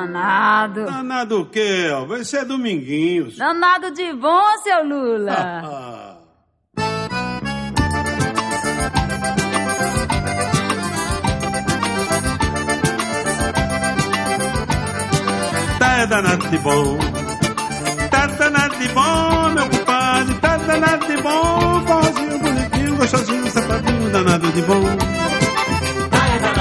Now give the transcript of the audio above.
danado. Danado o quê, Elva? Esse é Dominguinhos. Danado de bom, seu Lula. Tá danado de bom. Tá danado de bom, meu compadre. Tá danado de bom.